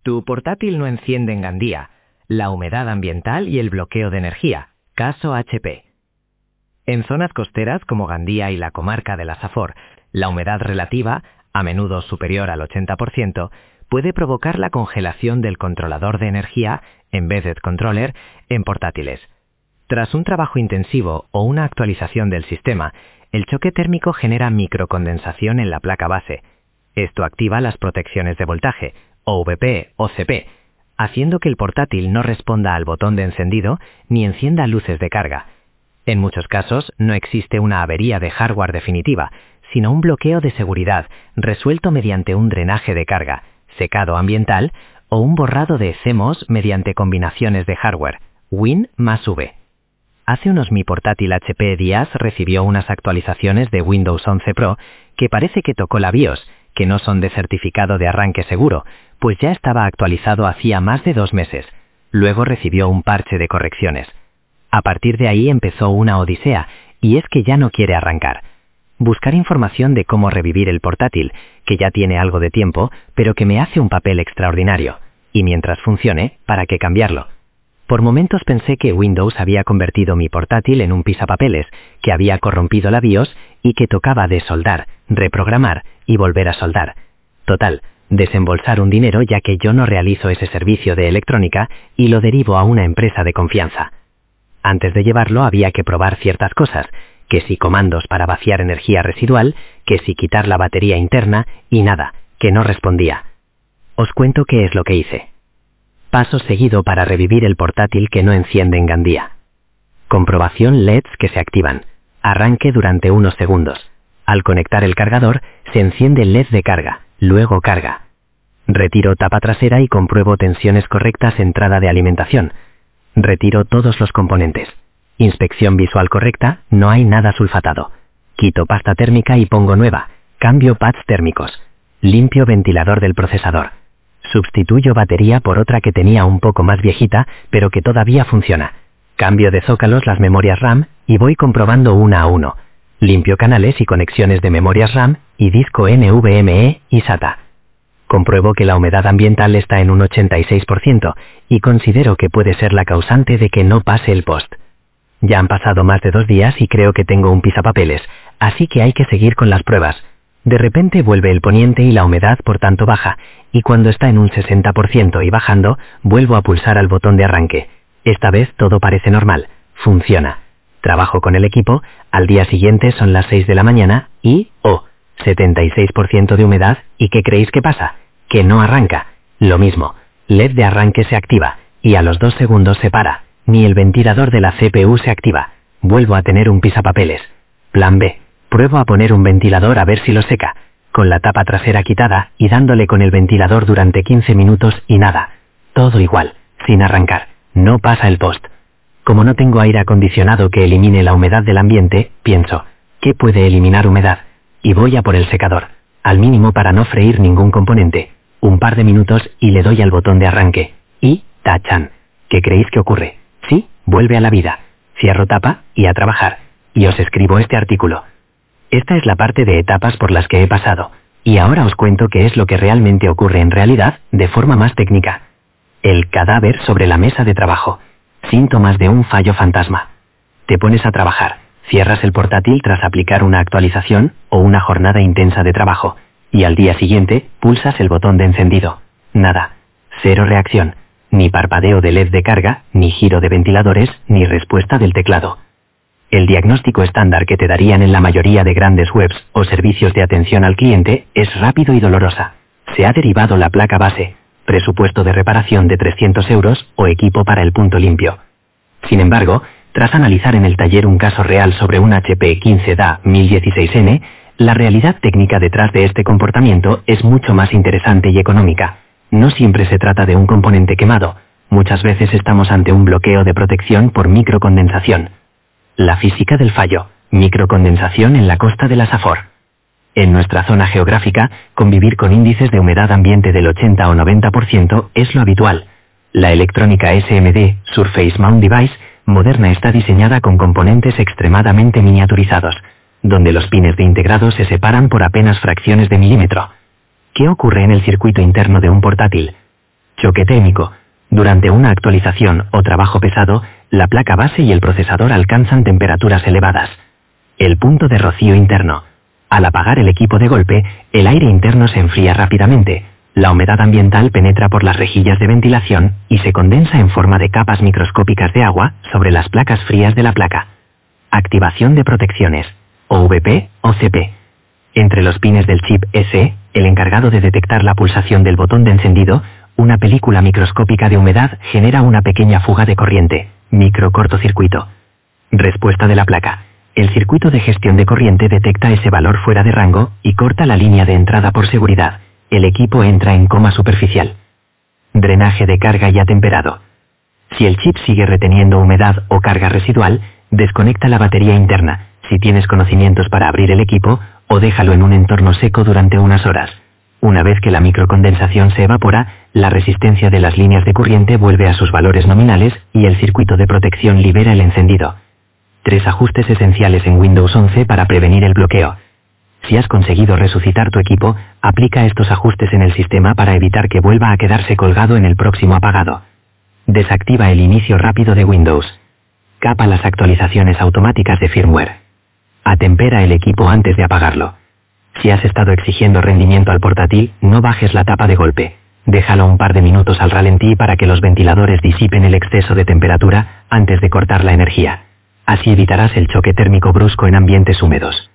Tu portátil no enciende en Gandía. La humedad ambiental y el bloqueo de energía. Caso HP. En zonas costeras como Gandía y la comarca de la Safor, la humedad relativa, a menudo superior al 80%, puede provocar la congelación del controlador de energía, Embedded Controller, en portátiles. Tras un trabajo intensivo o una actualización del sistema, el choque térmico genera microcondensación en la placa base. Esto activa las protecciones de voltaje, OVP o CP, haciendo que el portátil no responda al botón de encendido ni encienda luces de carga. En muchos casos no existe una avería de hardware definitiva, sino un bloqueo de seguridad resuelto mediante un drenaje de carga, secado ambiental o un borrado de CMOS mediante combinaciones de hardware, Win más V. Hace unos mi portátil HP Dias recibió unas actualizaciones de Windows 11 Pro que parece que tocó la BIOS, que no son de certificado de arranque seguro, pues ya estaba actualizado hacía más de 2 meses. Luego recibió un parche de correcciones. A partir de ahí empezó una odisea, y es que ya no quiere arrancar. Buscar información de cómo revivir el portátil, que ya tiene algo de tiempo, pero que me hace un papel extraordinario, y mientras funcione, ¿para qué cambiarlo? Por momentos pensé que Windows había convertido mi portátil en un pisapapeles, que había corrompido la BIOS y que tocaba desoldar, reprogramar y volver a soldar. Total, desembolsar un dinero ya que yo no realizo ese servicio de electrónica y lo derivo a una empresa de confianza. Antes de llevarlo había que probar ciertas cosas, que si comandos para vaciar energía residual, que si quitar la batería interna y nada, que no respondía. Os cuento qué es lo que hice. Paso seguido para revivir el portátil que no enciende en Gandía. Comprobación LEDs que se activan. Arranque durante unos segundos. Al conectar el cargador, se enciende el LED de carga, luego carga. Retiro tapa trasera y compruebo tensiones correctas entrada de alimentación. Retiro todos los componentes. Inspección visual correcta, no hay nada sulfatado. Quito pasta térmica y pongo nueva. Cambio pads térmicos. Limpio ventilador del procesador. Sustituyo batería por otra que tenía un poco más viejita, pero que todavía funciona. Cambio de zócalos las memorias RAM y voy comprobando una a uno. Limpio canales y conexiones de memorias RAM y disco NVMe y SATA. Compruebo que la humedad ambiental está en un 86% y considero que puede ser la causante de que no pase el post. Ya han pasado más de 2 días y creo que tengo un pisapapeles, así que hay que seguir con las pruebas. De repente vuelve el poniente y la humedad por tanto baja, y cuando está en un 60% y bajando, vuelvo a pulsar al botón de arranque. Esta vez todo parece normal, funciona. Trabajo con el equipo, al día siguiente son las 6 de la mañana y, 76% de humedad, ¿y qué creéis que pasa? Que no arranca. Lo mismo, LED de arranque se activa, y a los 2 segundos se para, ni el ventilador de la CPU se activa. Vuelvo a tener un pisapapeles. Plan B. Pruebo a poner un ventilador a ver si lo seca, con la tapa trasera quitada y dándole con el ventilador durante 15 minutos y nada. Todo igual, sin arrancar, no pasa el post. Como no tengo aire acondicionado que elimine la humedad del ambiente, pienso, ¿qué puede eliminar humedad? Y voy a por el secador, al mínimo para no freír ningún componente. Un par de minutos y le doy al botón de arranque. Y, tachan. ¿Qué creéis que ocurre? Sí, vuelve a la vida. Cierro tapa y a trabajar. Y os escribo este artículo. Esta es la parte de etapas por las que he pasado, y ahora os cuento qué es lo que realmente ocurre en realidad, de forma más técnica. El cadáver sobre la mesa de trabajo. Síntomas de un fallo fantasma. Te pones a trabajar, cierras el portátil tras aplicar una actualización o una jornada intensa de trabajo, y al día siguiente pulsas el botón de encendido. Nada. Cero reacción. Ni parpadeo de LED de carga, ni giro de ventiladores, ni respuesta del teclado. El diagnóstico estándar que te darían en la mayoría de grandes webs o servicios de atención al cliente es rápido y dolorosa. Se ha derivado la placa base, presupuesto de reparación de 300 euros o equipo para el punto limpio. Sin embargo, tras analizar en el taller un caso real sobre un HP 15DA 1016N, la realidad técnica detrás de este comportamiento es mucho más interesante y económica. No siempre se trata de un componente quemado, muchas veces estamos ante un bloqueo de protección por microcondensación. La física del fallo, microcondensación en la costa de la Safor. En nuestra zona geográfica, convivir con índices de humedad ambiente del 80 o 90% es lo habitual. La electrónica SMD, Surface Mount Device, moderna está diseñada con componentes extremadamente miniaturizados, donde los pines de integrado se separan por apenas fracciones de milímetro. ¿Qué ocurre en el circuito interno de un portátil? Choque térmico. Durante una actualización o trabajo pesado, la placa base y el procesador alcanzan temperaturas elevadas. El punto de rocío interno. Al apagar el equipo de golpe, el aire interno se enfría rápidamente. La humedad ambiental penetra por las rejillas de ventilación y se condensa en forma de capas microscópicas de agua sobre las placas frías de la placa. Activación de protecciones, OVP o CP. Entre los pines del chip S, el encargado de detectar la pulsación del botón de encendido, una película microscópica de humedad genera una pequeña fuga de corriente, microcortocircuito. Respuesta de la placa. El circuito de gestión de corriente detecta ese valor fuera de rango y corta la línea de entrada por seguridad. El equipo entra en coma superficial. Drenaje de carga ya temperado. Si el chip sigue reteniendo humedad o carga residual, desconecta la batería interna, si tienes conocimientos para abrir el equipo, o déjalo en un entorno seco durante unas horas. Una vez que la microcondensación se evapora, la resistencia de las líneas de corriente vuelve a sus valores nominales y el circuito de protección libera el encendido. 3 ajustes esenciales en Windows 11 para prevenir el bloqueo. Si has conseguido resucitar tu equipo, aplica estos ajustes en el sistema para evitar que vuelva a quedarse colgado en el próximo apagado. Desactiva el inicio rápido de Windows. Capa las actualizaciones automáticas de firmware. Atempera el equipo antes de apagarlo. Si has estado exigiendo rendimiento al portátil, no bajes la tapa de golpe. Déjalo un par de minutos al ralentí para que los ventiladores disipen el exceso de temperatura antes de cortar la energía. Así evitarás el choque térmico brusco en ambientes húmedos.